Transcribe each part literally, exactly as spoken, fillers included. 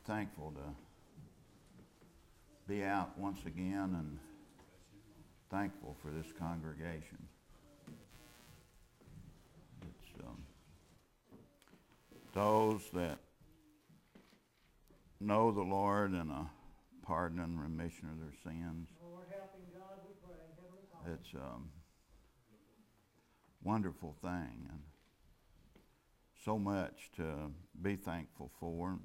thankful to be out once again and thankful for this congregation. It's um, those that know the Lord and a pardon and remission of their sins. Lord, helping God, we pray. Heavenly Father. It's a um, wonderful thing and so much to be thankful for.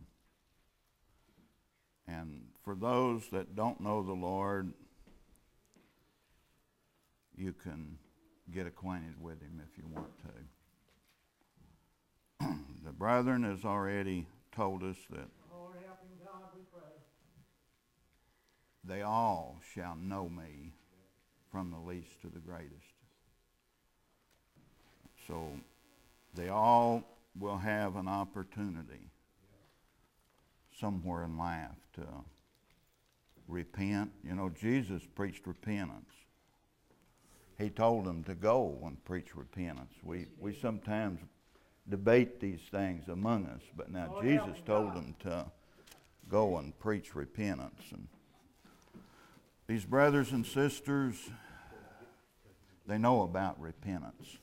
And for those that don't know the Lord, you can get acquainted with Him if you want to. The brethren has already told us that Lord, helping God, we pray. they all shall know me from the least to the greatest. So they all will have an opportunity somewhere in life to repent. You know, Jesus preached repentance. He told them to go and preach repentance. We we sometimes debate these things among us, but now Lord, Jesus told them to go and preach repentance. And these brothers and sisters, they know about repentance.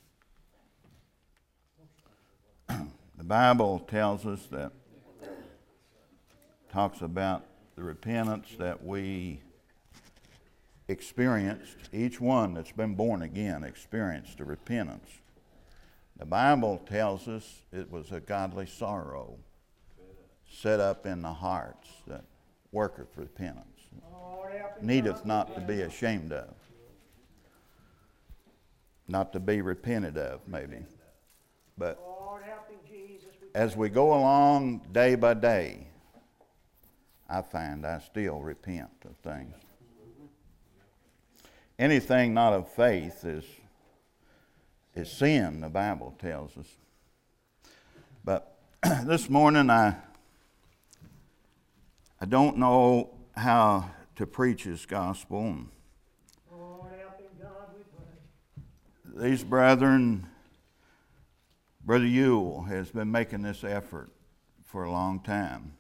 The Bible tells us that, talks about the repentance that we experienced. Each one that's been born again experienced a repentance. The Bible tells us it was a godly sorrow set up in the hearts that worketh repentance, Lord, helping needeth God, not to be ashamed of, not to be repented of, maybe. But Lord, helping Jesus, we as we go along day by day, I find I still repent of things. Anything not of faith is is sin, the Bible tells us. But this morning I I don't know how to preach His gospel. Lord, helping God, we pray. These brethren, Brother Ewell has been making this effort for a long time.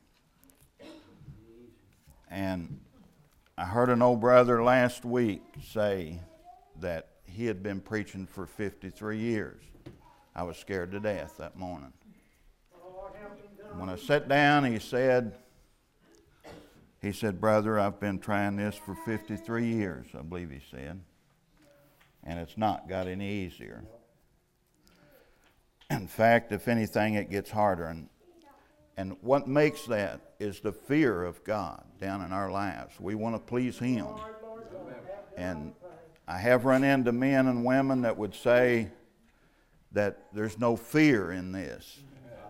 And I heard an old brother last week say that he had been preaching for fifty-three years. I was scared to death that morning. Lord, helping God. When I sat down, he said, he said, "Brother, I've been trying this for fifty-three years, I believe he said, and it's not got any easier. In fact, if anything, it gets harder." And And what makes that is the fear of God down in our lives. We want to please Him. Lord, Lord, Lord, help God, And we pray. I have run into men and women that would say that there's no fear in this.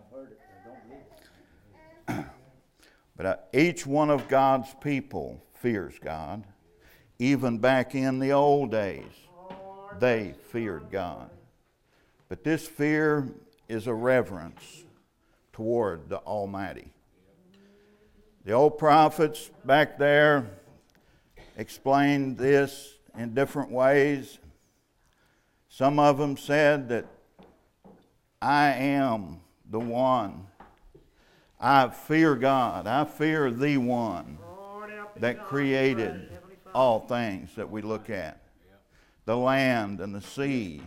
But uh, each one of God's people fears God. Even back in the old days, they feared God. But this fear is a reverence toward the Almighty. The old prophets back there explained this in different ways. Some of them said that I am the one. I fear God. I fear the one Lord, helping that God, we created pray. Heavenly Father. all things that we look at. The land and the sea.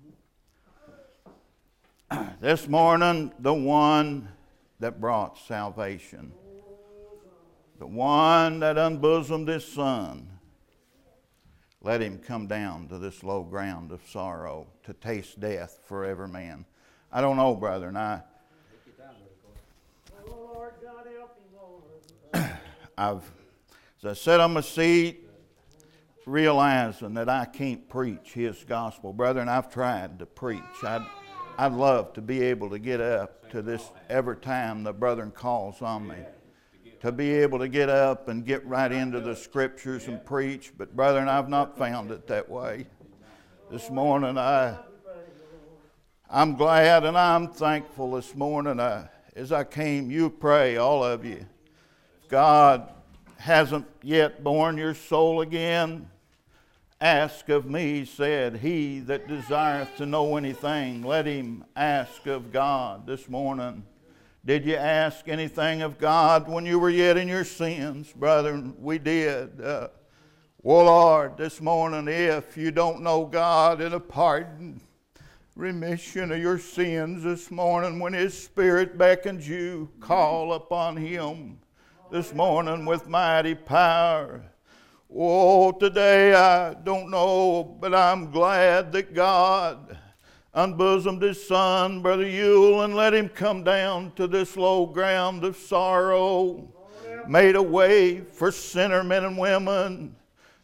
This morning, the one that brought salvation, the one that unbosomed His Son, let Him come down to this low ground of sorrow to taste death for every man. I don't know, brethren. I, Oh, Lord God, helping, Lord. I've, as I sat on my seat, realizing that I can't preach His gospel. Brethren, I've tried to preach. I'd, I'd love to be able to get up to this every time the brethren calls on me. To be able to get up and get right into the scriptures and preach. But brethren, I've not found it that way. This morning, I, I'm glad and I'm thankful this morning. I, as I came, you pray, all of you. God hasn't yet born your soul again. Ask of me, said he that desireth to know anything. Let him ask of God this morning. Did you ask anything of God when you were yet in your sins? Brethren, we did. Uh, well, Lord, this morning, if you don't know God in a pardon, remission of your sins this morning, when His Spirit beckons you, call upon Him this morning with mighty power. Oh, today I don't know, but I'm glad that God unbosomed His Son, Brother Ewell, and let him come down to this low ground of sorrow, made a way for sinner men and women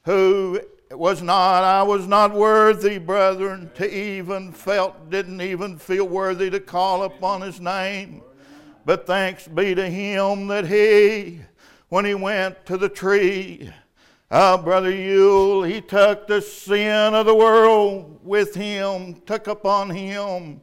who was not, I was not worthy, brethren, to even felt, didn't even feel worthy to call upon His name. But thanks be to Him that He, when He went to the tree, Ah, Brother Ewell, he took the sin of the world with Him, took upon Him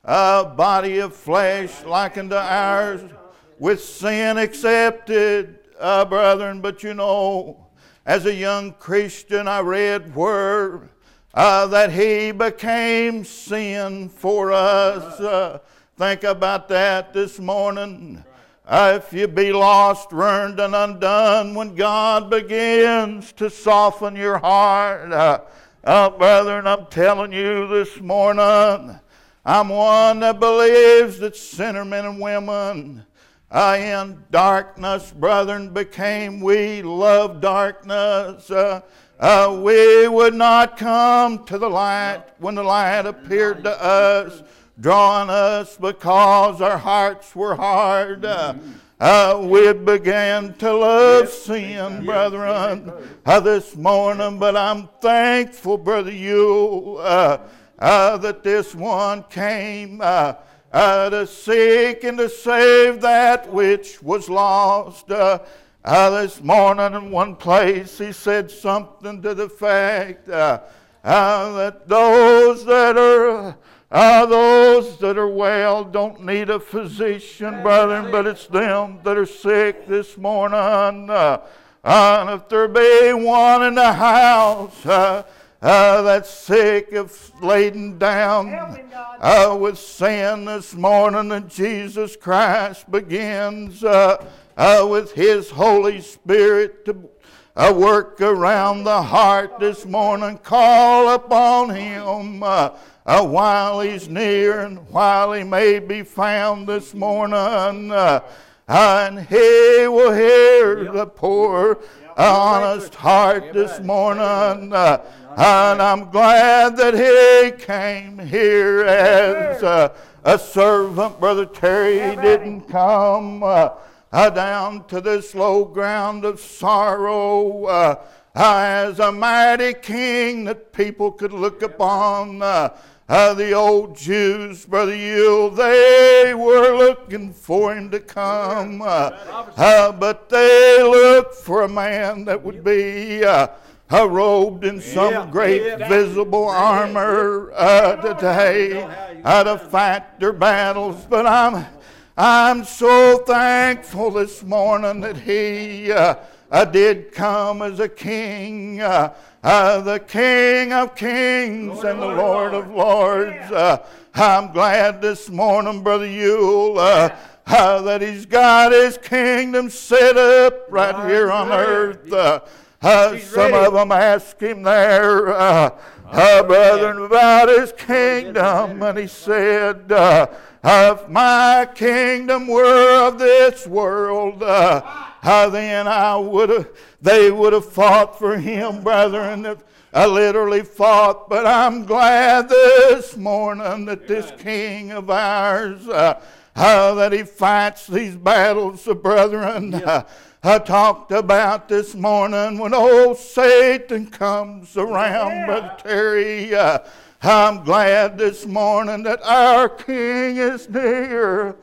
a body of flesh like unto ours, with sin accepted, uh, brethren. But you know, as a young Christian, I read where uh, that He became sin for us. Uh, think about that this morning. Uh, if you be lost, ruined, and undone, when God begins to soften your heart, uh, uh, brethren, I'm telling you this morning, I'm one that believes that sinner men and women uh, in darkness, brethren, became we, love darkness. Uh, uh, we would not come to the light when the light appeared to us, drawing us because our hearts were hard. Uh, uh, we began to love sin, brethren, uh, this morning. But I'm thankful, Brother Ewell, uh, uh, that this one came uh, uh, to seek and to save that which was lost. Uh, uh, this morning in one place he said something to the fact uh, uh, that those that are Uh, those that are well don't need a physician, brethren, but it's them that are sick this morning. Uh, and if there be one in the house uh, uh, that's sick of laden down uh, with sin this morning, and Jesus Christ begins uh, uh, with His Holy Spirit to uh, work around the heart this morning, call upon Him Uh, Uh, while He's near and while He may be found this morning, uh, and He will hear yep. the poor yep. honest heart Amen. This morning. Uh, and I'm glad that He came here as uh, a servant. Brother Terry Amen. Didn't come uh, uh, down to this low ground of sorrow uh, uh, as a mighty king that people could look upon. Uh, Uh, the old Jews, Brother Ewell, they were looking for Him to come, uh, uh, but they looked for a man that would be uh, uh, robed in some yeah, great yeah, visible armor uh, today uh, to fight their battles. But I'm, I'm so thankful this morning that He uh, uh, did come as a king. Uh, Uh, the King of Kings Lord, and the Lord, Lord of Lords. Uh, I'm glad this morning, Brother Ewell, uh, uh, that He's got His kingdom set up right God, here on ready. Earth. Uh, uh, some ready. Of them ask Him there, uh, uh, brethren, about His kingdom, and He said, uh, if my kingdom were of this world, uh, uh, then I would have, they would have fought for Him, brethren. I literally fought, but I'm glad this morning that this King of ours, uh, uh, that He fights these battles, uh, brethren. Uh, I talked about this morning when old Satan comes around, yeah. Brother Terry. Uh, I'm glad this morning that our King is near.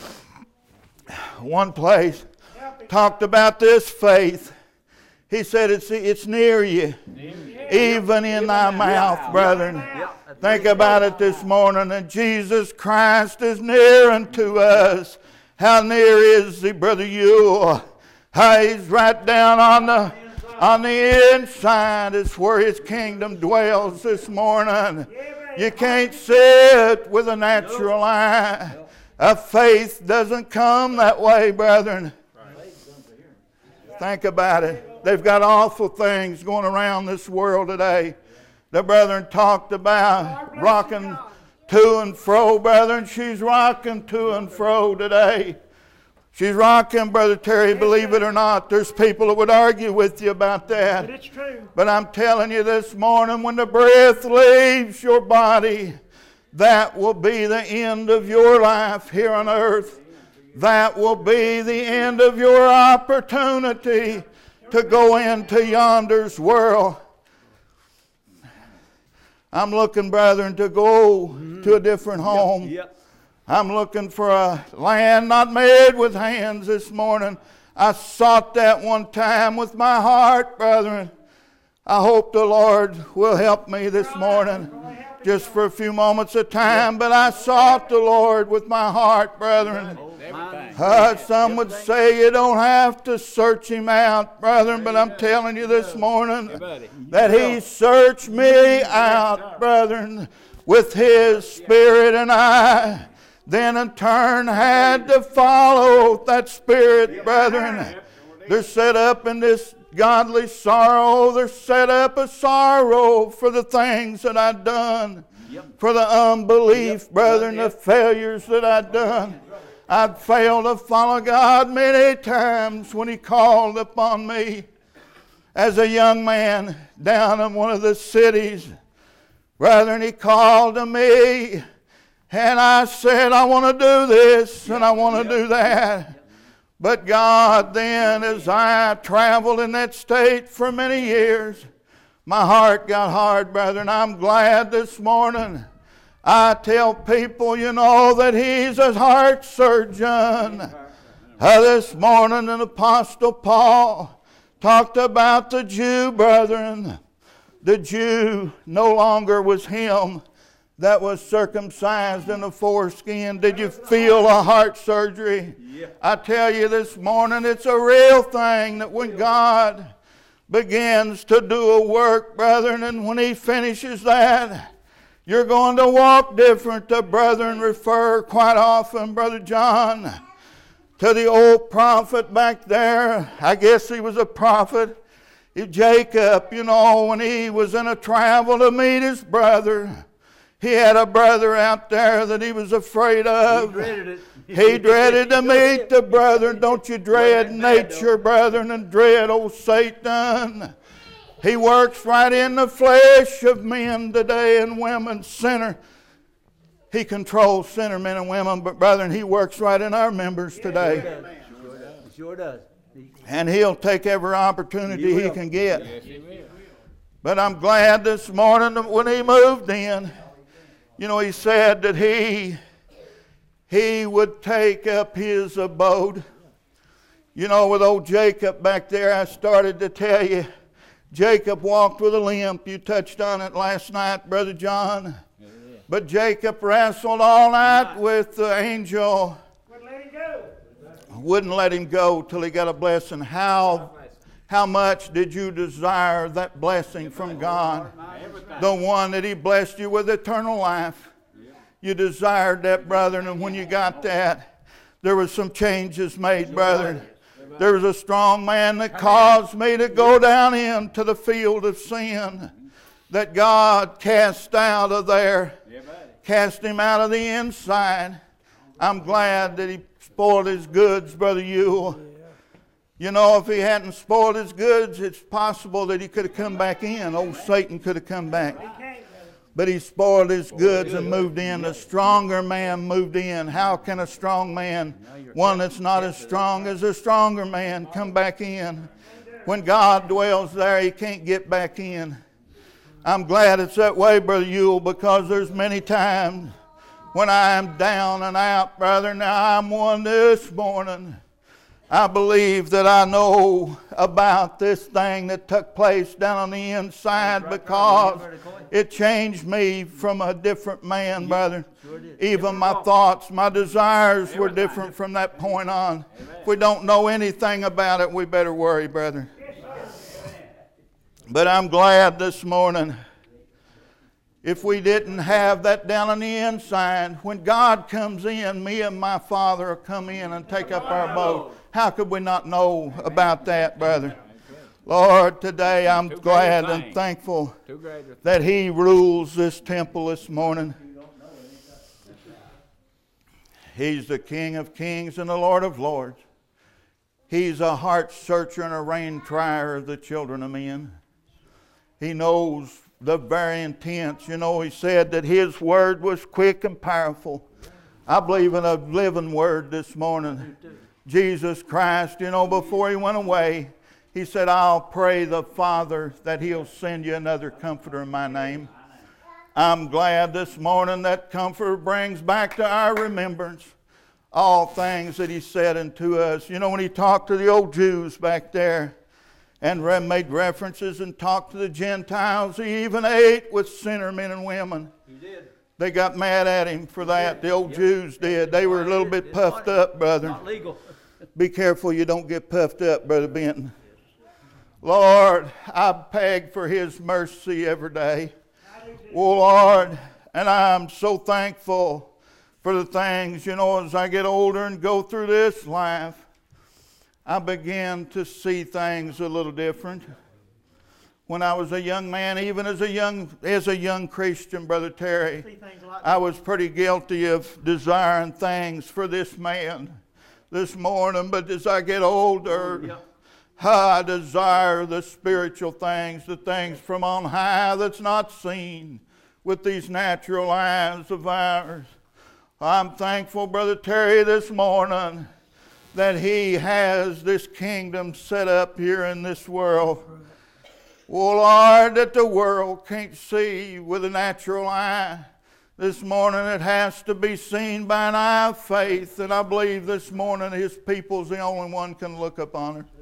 One place talked about this faith. He said it's, it's near you, even in thy mouth, brethren. Think about it this morning, that Jesus Christ is near unto us. How near is He, Brother Ewell? He's right down on the on the inside. Is where His kingdom dwells this morning. You can't see it with a natural eye. A faith doesn't come that way, brethren. Think about it. They've got awful things going around this world today. The brethren talked about rocking to and fro, brethren. She's rocking to and fro today. She's rocking, Brother Terry, believe it or not. There's people that would argue with you about that. But it's true. But I'm telling you this morning, when the breath leaves your body, that will be the end of your life here on earth. That will be the end of your opportunity to go into yonder's world. I'm looking, brethren, to go to a different home. Yep. I'm looking for a land not made with hands this morning. I sought that one time with my heart, brethren. I hope the Lord will help me this morning just for a few moments of time. But I sought the Lord with my heart, brethren. Uh, some would say you don't have to search Him out, brethren, but I'm telling you this morning that He searched me out, brethren, with His Spirit, and I then in turn had to follow that Spirit, brethren. They're set up in this godly sorrow. They're set up a sorrow for the things that I've done, for the unbelief, brethren, the failures that I've done. I'd failed to follow God many times when He called upon me as a young man down in one of the cities. Brethren, He called to me, and I said, I want to do this and I want to do that. But God then, as I traveled in that state for many years, my heart got hard, brethren. I'm glad this morning I tell people, you know, that He's a heart surgeon. Uh, this morning, an Apostle Paul talked about the Jew, brethren. The Jew no longer was him that was circumcised in the foreskin. Did you feel a heart surgery? I tell you this morning, it's a real thing that when God begins to do a work, brethren, and when He finishes that, you're going to walk different. The brethren refer quite often, Brother John, to the old prophet back there. I guess he was a prophet. Jacob, you know, when he was in a travel to meet his brother, he had a brother out there that he was afraid of. He dreaded it. He dreaded to meet the brethren. Don't you dread nature, brethren, and dread old Satan? He works right in the flesh of men today and women, sinner. He controls sinner men and women, but brethren, He works right in our members today. Sure does. Sure does. And He'll take every opportunity He can get. But I'm glad this morning that when He moved in, you know, He said that He, he would take up His abode. You know, with old Jacob back there, I started to tell you, Jacob walked with a limp. You touched on it last night, Brother John. But Jacob wrestled all night with the angel. Wouldn't let him go. Wouldn't let him go till he got a blessing. How, how much did you desire that blessing from God? The one that He blessed you with eternal life. You desired that, brethren, and when you got that, there was some changes made, brethren. There was a strong man that caused me to go down into the field of sin that God cast out of there. Cast him out of the inside. I'm glad that He spoiled his goods, Brother Ewell. You know, if He hadn't spoiled his goods, it's possible that he could have come back in. Old Satan could have come back. But He spoiled his goods and moved in. A stronger man moved in. How can a strong man, one that's not as strong as a stronger man, come back in? When God dwells there, He can't get back in. I'm glad it's that way, Brother Ewell, because there's many times when I am down and out, brother. Now I'm one this morning. I believe that I know about this thing that took place down on the inside because it changed me from a different man, brother. Even my thoughts, my desires were different from that point on. If we don't know anything about it, we better worry, brother. But I'm glad this morning if we didn't have that down on the inside, when God comes in, me and my Father will come in and take up our abode. How could we not know about that, brother? Lord, today I'm glad and thankful that He rules this temple this morning. He's the King of kings and the Lord of lords. He's a heart searcher and a rein trier of the children of men. He knows the very intents. You know, He said that His word was quick and powerful. I believe in a living word this morning. Jesus Christ, you know, before He went away, He said, I'll pray the Father that He'll send you another comforter in my name. I'm glad this morning that comforter brings back to our remembrance all things that He said unto us. You know, when He talked to the old Jews back there and made references and talked to the Gentiles, He even ate with sinner men and women. He did. They got mad at Him for that. The old Jews did. They were a little bit puffed up, brother. Not legal. Be careful you don't get puffed up, Brother Benton. Lord, I beg for His mercy every day. Oh, Lord, and I'm so thankful for the things, you know, as I get older and go through this life, I begin to see things a little different. When I was a young man, even as a young as a young Christian, Brother Terry, I was pretty guilty of desiring things for this man this morning. But as I get older, I desire the spiritual things, the things from on high that's not seen with these natural eyes of ours. I'm thankful, Brother Terry, this morning that He has this kingdom set up here in this world. Oh, Lord, that the world can't see with a natural eye. This morning it has to be seen by an eye of faith, and I believe this morning His people's the only one can look upon her.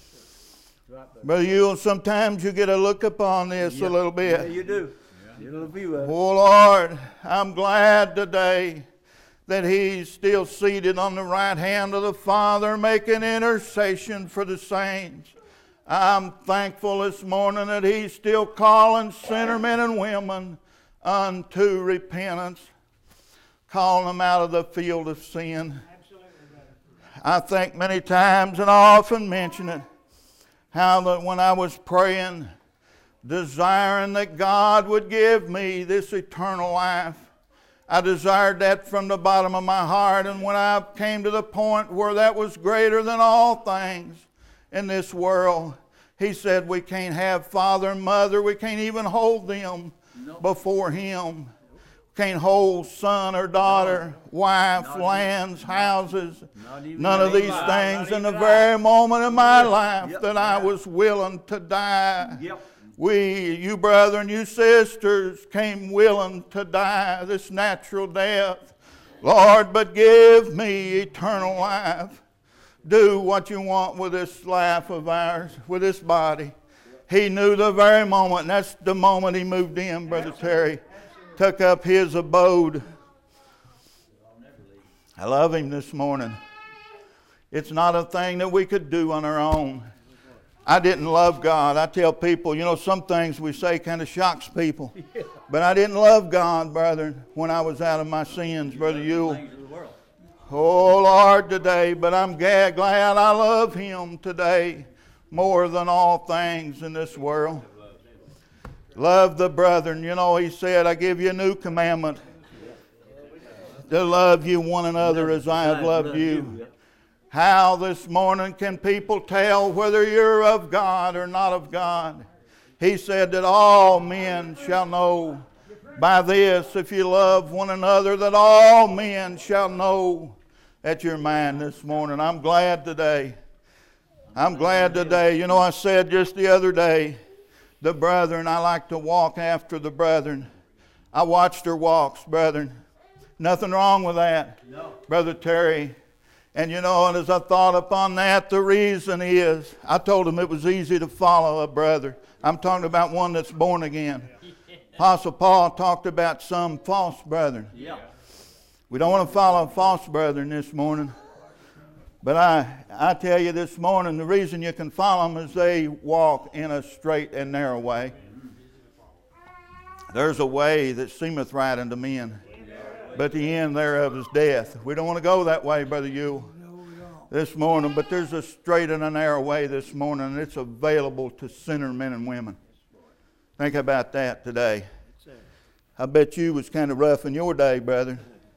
Brother Ewell, sometimes you get a look upon this Yeah. a little bit. Yeah, you do. Yeah. A little view of it. Oh, Lord, I'm glad today that He's still seated on the right hand of the Father, making intercession for the saints. I'm thankful this morning that He's still calling sinner men and women unto repentance, calling them out of the field of sin. I think many times, and I often mention it, how that when I was praying, desiring that God would give me this eternal life, I desired that from the bottom of my heart. And when I came to the point where that was greater than all things in this world, He said we can't have father and mother. We can't even hold them nope. before Him. Can't hold son or daughter, no. wife, not lands, even, houses. None of these things in the very moment of my life yep. that I was willing to die. Yep. We, you brethren, you sisters, came willing to die this natural death. Lord, but give me eternal life. Do what you want with this life of ours, with this body. He knew the very moment, and that's the moment He moved in, Brother Terry. Took up His abode. I love Him this morning. It's not a thing that we could do on our own. I didn't love God. I tell people, you know, some things we say kind of shocks people. But I didn't love God, brother, when I was out of my sins, Brother Ewell. Oh, Lord, today. But I'm glad, glad I love Him today more than all things in this world. Love the brethren. You know, He said, I give you a new commandment, to love you one another as I have loved you. How this morning can people tell whether you're of God or not of God? He said that all men shall know by this, if you love one another, that all men shall know that you're mine this morning. I'm glad today. I'm glad today. You know, I said just the other day, the brethren, I like to walk after the brethren. I watched their walks, brethren. Nothing wrong with that, no. Brother Terry. And you know, and as I thought upon that, the reason is, I told him it was easy to follow a brother. I'm talking about one that's born again. Apostle Paul talked about some false brethren. Yeah. We don't want to follow false brethren this morning. But I, I tell you this morning, the reason you can follow them is they walk in a straight and narrow way. There's a way that seemeth right unto men, but the end thereof is death. We don't want to go that way, Brother Ewell, this morning, but there's a straight and a narrow way this morning, and it's available to sinner men and women. Think about that today. I bet you was kind of rough in your day, brother.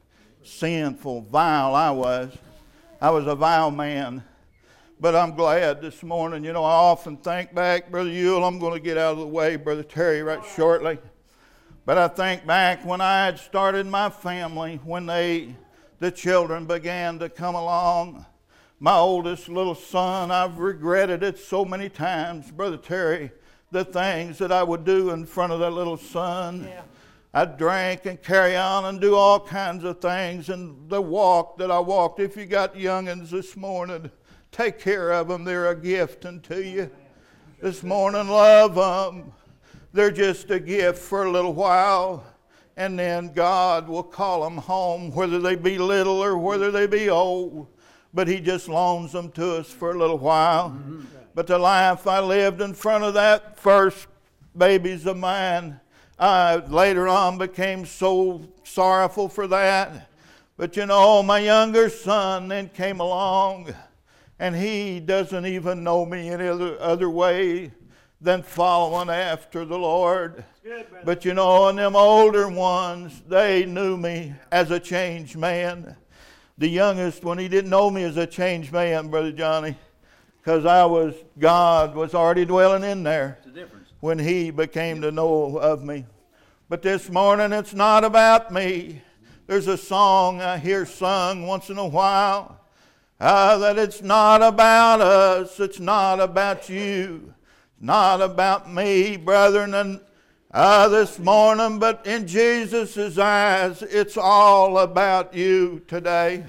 Sinful, vile I was. I was a vile man. But I'm glad this morning. You know, I often think back, Brother Ewell, I'm going to get out of the way, Brother Terry, right shortly. But I think back when I had started my family, when they, the children began to come along. My oldest little son, I've regretted it so many times, Brother Terry, the things that I would do in front of that little son. Yeah. I'd drink and carry on and do all kinds of things. And the walk that I walked, if you got young'uns this morning, take care of them. They're a gift unto you. This morning, love them. They're just a gift for a little while. And then God will call them home, whether they be little or whether they be old. But He just loans them to us for a little while. Mm-hmm. But the life I lived in front of that first babies of mine, I later on became so sorrowful for that. But you know, my younger son then came along, and he doesn't even know me any other, other way than following after the Lord. Good, but you know, and them older ones, they knew me as a changed man. The youngest one, he didn't know me as a changed man, Brother Johnny, because I was, God was already dwelling in there when he became to know of me. But this morning, it's not about me. There's a song I hear sung once in a while, uh, that it's not about us, it's not about you, not about me, brethren, and uh, this morning, but in Jesus' eyes, it's all about you today.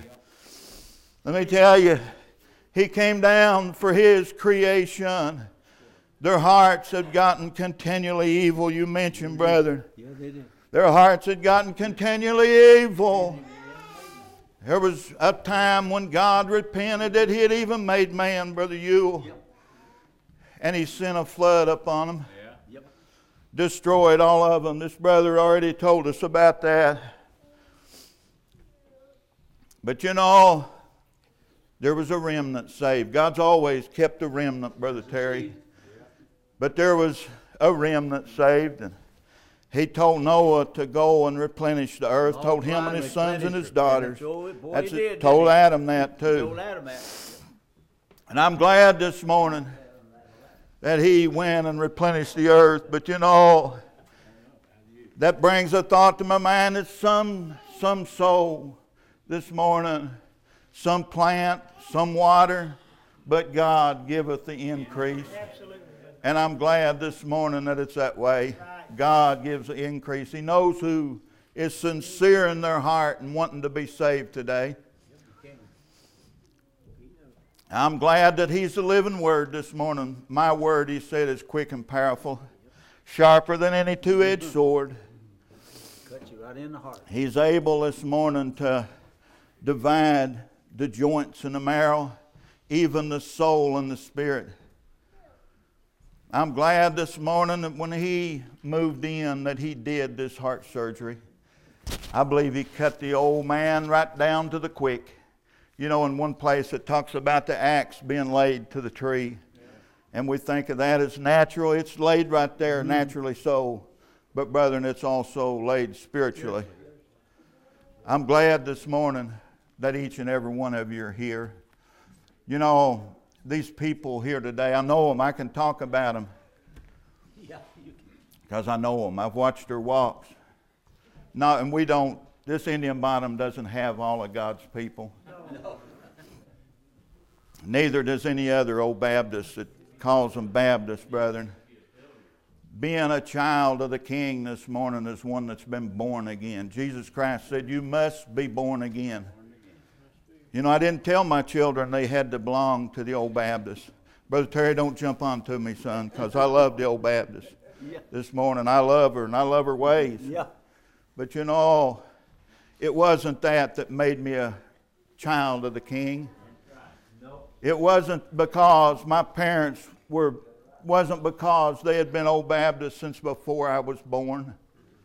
Let me tell you, He came down for His creation. Their hearts had gotten continually evil, you mentioned, brethren. Yeah, they did. Their hearts had gotten continually evil. There was a time when God repented that He had even made man, Brother Ewell. And He sent a flood upon them. Destroyed all of them. This brother already told us about that. But you know, there was a remnant saved. God's always kept a remnant, Brother Terry. But there was a remnant saved. And He told Noah to go and replenish the earth. Told him and his sons and his daughters. That's it. Told Adam that too. And I'm glad this morning that he went and replenished the earth. But you know, that brings a thought to my mind that some, some soul this morning, some plant, some water, but God giveth the increase. And I'm glad this morning that it's that way. God gives the increase. He knows who is sincere in their heart and wanting to be saved today. I'm glad that He's the living Word this morning. My Word, He said, is quick and powerful, sharper than any two-edged sword. Cut you right in the heart. He's able this morning to divide the joints and the marrow, even the soul and the spirit. I'm glad this morning that when He moved in that He did this heart surgery. I believe He cut the old man right down to the quick. You know, in one place it talks about the axe being laid to the tree. Yeah. And we think of that as natural. It's laid right there, mm-hmm. naturally so. But brethren, it's also laid spiritually. I'm glad this morning that each and every one of you are here. You know, these people here today, I know them. I can talk about them. Because I know them. I've watched their walks. No, and we don't, this Indian Bottom doesn't have all of God's people. No. Neither does any other old Baptist that calls them Baptists, brethren. Being a child of the King this morning is one that's been born again. Jesus Christ said, you must be born again. You know, I didn't tell my children they had to belong to the old Baptist. Brother Terry, don't jump onto me, son, because I love the old Baptist. Yeah. This morning, I love her, and I love her ways. Yeah. But you know, it wasn't that that made me a child of the King. It wasn't because my parents were, wasn't because they had been old Baptists since before I was born.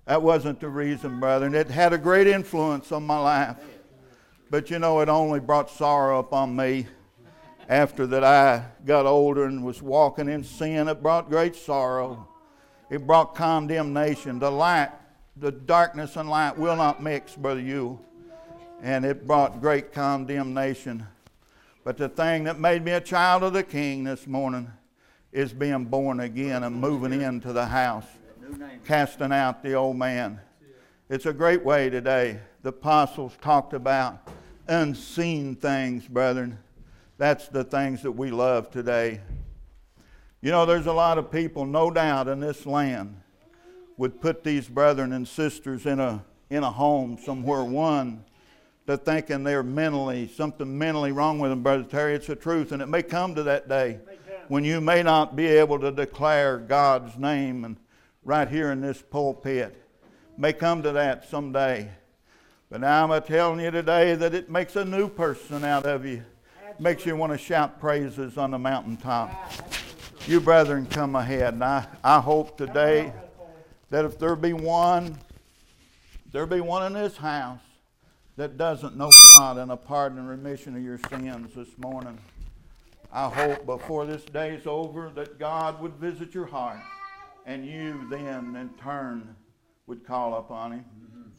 That wasn't the reason, brethren. It had a great influence on my life. But you know, it only brought sorrow upon me. After that I got older and was walking in sin, it brought great sorrow. It brought condemnation. The light, the darkness and light will not mix, Brother Ewell. And it brought great condemnation. But the thing that made me a child of the King this morning is being born again and moving into the house, casting out the old man. It's a great way today. The apostles talked about unseen things, brethren. That's the things that we love today. You know, there's a lot of people, no doubt, in this land would put these brethren and sisters in a in a home somewhere. One, they're thinking they're mentally, something mentally wrong with them, Brother Terry. It's the truth, and it may come to that day when you may not be able to declare God's name, and right here in this pulpit. May come to that someday. But now I'm telling you today that it makes a new person out of you. Makes you want to shout praises on the mountaintop. You brethren, come ahead. And I, I hope today that if there be one, there be one in this house that doesn't know God and a pardon and remission of your sins this morning, I hope before this day is over that God would visit your heart and you then in turn would call upon Him.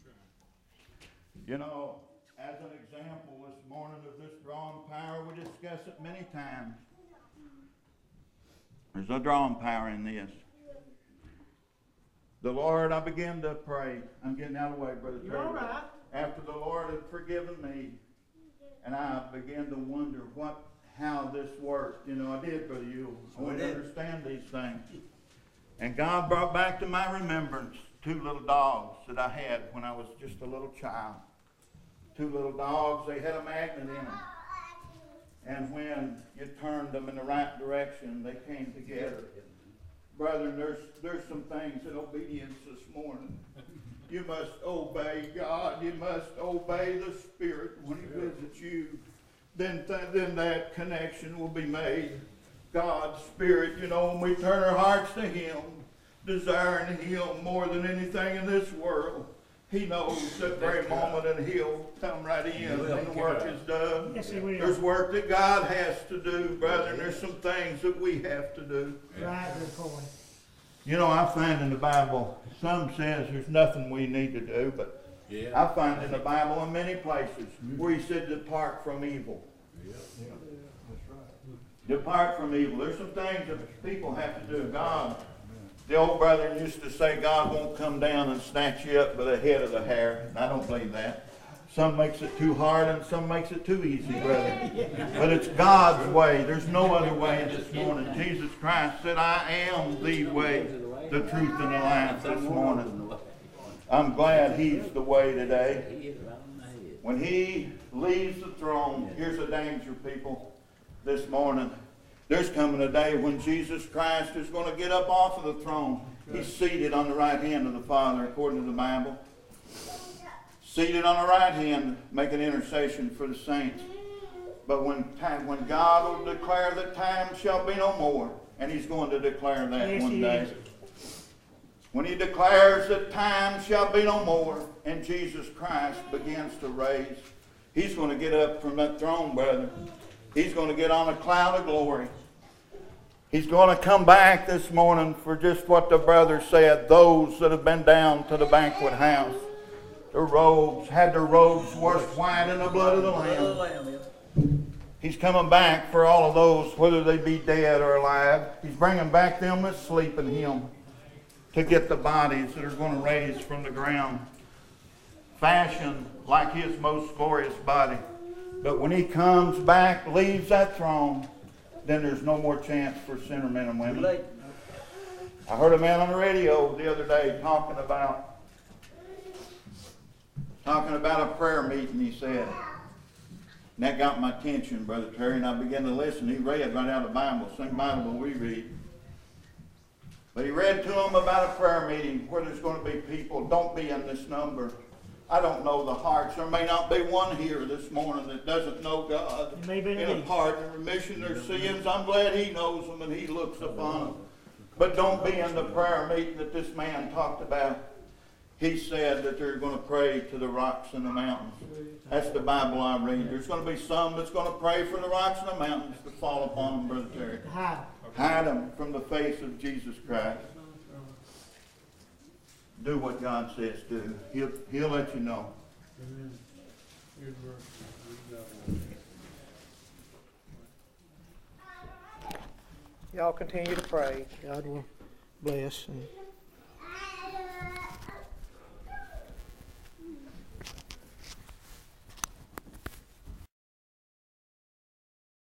You know, as an example this morning of this drawing power, we discuss it many times. There's a drawing power in this. The Lord, I began to pray. I'm getting out of the way, Brother Trevor. You're all right. After the Lord had forgiven me, and I began to wonder what, how this worked. You know, I did, Brother Ewell. I wanted to understand these things. And God brought back to my remembrance two little dogs that I had when I was just a little child. Two little dogs, they had a magnet in them. And when you turned them in the right direction, they came together. Brethren, there's, there's some things in obedience this morning. You must obey God. You must obey the Spirit when He visits you. Then, th then that connection will be made. God's Spirit, you know, when we turn our hearts to Him, desiring Him more than anything in this world, He knows that very moment and He'll come right in when the work is done. Yes, He will. There's work that God has to do, brethren. There's some things that we have to do. Right, good point. You know, I find in the Bible, some says there's nothing we need to do, but yeah. I find in the Bible in many places where He said, depart from evil. Yeah. Yeah. That's right. Depart from evil. There's some things that people have to do. God, the old brethren used to say, God won't come down and snatch you up by the head of the hair. And I don't believe that. Some makes it too hard and some makes it too easy, brother. But it's God's way. There's no other way this morning. Jesus Christ said, I am the way, the truth, and the life this morning. I'm glad He's the way today. When He leaves the throne, here's a danger, people, this morning. There's coming a day when Jesus Christ is going to get up off of the throne. He's seated on the right hand of the Father, according to the Bible. Seated on the right hand, making intercession for the saints. But when time, when God will declare that time shall be no more, and He's going to declare that Yes, one He day. is. When He declares that time shall be no more, and Jesus Christ begins to raise, He's going to get up from that throne, brother. He's going to get on a cloud of glory. He's going to come back this morning for just what the brother said, those that have been down to the banquet house. Their robes, had their robes washed white in the blood of the Lamb. He's coming back for all of those, whether they be dead or alive. He's bringing back them that sleep in Him to get the bodies that are going to raise from the ground, fashioned like His most glorious body. But when He comes back, leaves that throne, then there's no more chance for sinner men and women. I heard a man on the radio the other day talking about talking about a prayer meeting, he said. And that got my attention, Brother Terry, and I began to listen. He read right out of the Bible, same Bible we read. But he read to them about a prayer meeting where there's going to be people. Don't be in this number. I don't know the hearts. There may not be one here this morning that doesn't know God in a pardon and remission of their sins. I'm glad He knows them and He looks upon them. But don't be in the prayer meeting that this man talked about. he said that they're going to pray to the rocks and the mountains. That's the Bible I read. There's going to be some that's going to pray for the rocks and the mountains to fall upon them, Brother Terry. Hide. Hide them from the face of Jesus Christ. Do what God says do. He'll, he'll let you know. Y'all continue to pray. God will bless and